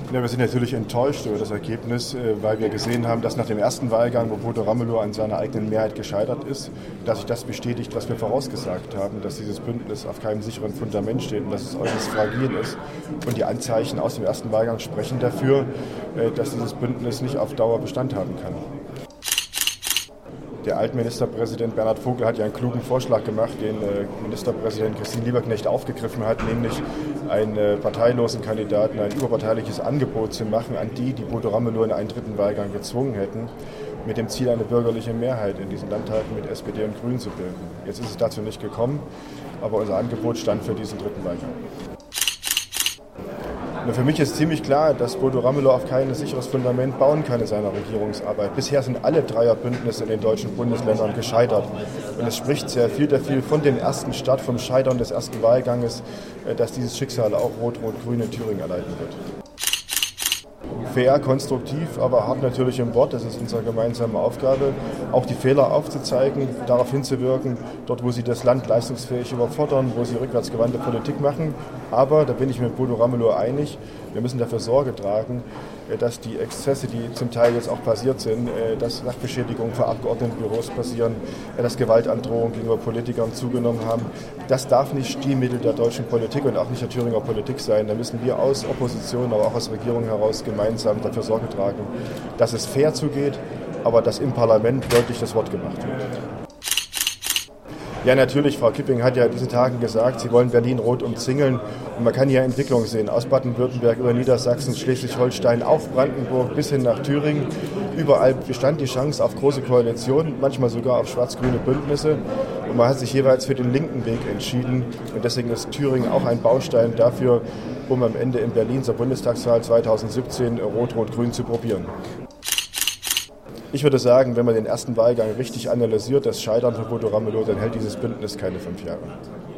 Ja, wir sind natürlich enttäuscht über das Ergebnis, weil wir gesehen haben, dass nach dem ersten Wahlgang, wo Bodo Ramelow an seiner eigenen Mehrheit gescheitert ist, dass sich das bestätigt, was wir vorausgesagt haben, dass dieses Bündnis auf keinem sicheren Fundament steht und dass es äußerst fragil ist. Und die Anzeichen aus dem ersten Wahlgang sprechen dafür, dass dieses Bündnis nicht auf Dauer Bestand haben kann. Der Altministerpräsident Bernhard Vogel hat ja einen klugen Vorschlag gemacht, den Ministerpräsident Christine Lieberknecht aufgegriffen hat, nämlich einen parteilosen Kandidaten ein überparteiliches Angebot zu machen an die Bodo Ramelow in einen dritten Wahlgang gezwungen hätten, mit dem Ziel, eine bürgerliche Mehrheit in diesen Landtagen mit SPD und Grünen zu bilden. Jetzt ist es dazu nicht gekommen, aber unser Angebot stand für diesen dritten Wahlgang. Für mich ist ziemlich klar, dass Bodo Ramelow auf kein sicheres Fundament bauen kann in seiner Regierungsarbeit. Bisher sind alle Dreierbündnisse in den deutschen Bundesländern gescheitert. Und es spricht sehr viel dafür von dem ersten Start, vom Scheitern des ersten Wahlganges, dass dieses Schicksal auch Rot-Rot-Grün in Thüringen erleiden wird. Fair, konstruktiv, aber hart natürlich im Wort. Das ist unsere gemeinsame Aufgabe, auch die Fehler aufzuzeigen, darauf hinzuwirken, dort wo sie das Land leistungsfähig überfordern, wo sie rückwärtsgewandte Politik machen. Aber, da bin ich mit Bodo Ramelow einig, wir müssen dafür Sorge tragen, dass die Exzesse, die zum Teil jetzt auch passiert sind, dass Sachbeschädigungen vor Abgeordnetenbüros passieren, dass Gewaltandrohungen gegenüber Politikern zugenommen haben. Das darf nicht Stilmittel der deutschen Politik und auch nicht der Thüringer Politik sein. Da müssen wir aus Opposition, aber auch aus Regierung heraus gemeinsam dafür Sorge tragen, dass es fair zugeht, aber dass im Parlament deutlich das Wort gemacht wird. Ja, natürlich, Frau Kipping hat ja in diesen Tagen gesagt, sie wollen Berlin rot umzingeln. Und man kann hier Entwicklungen sehen, aus Baden-Württemberg über Niedersachsen, Schleswig-Holstein, auf Brandenburg bis hin nach Thüringen. Überall bestand die Chance auf große Koalitionen, manchmal sogar auf schwarz-grüne Bündnisse. Und man hat sich jeweils für den linken Weg entschieden. Und deswegen ist Thüringen auch ein Baustein dafür, um am Ende in Berlin zur Bundestagswahl 2017 Rot-Rot-Grün zu probieren. Ich würde sagen, wenn man den ersten Wahlgang richtig analysiert, das Scheitern von Bodo Ramelow, dann hält dieses Bündnis keine 5 Jahre.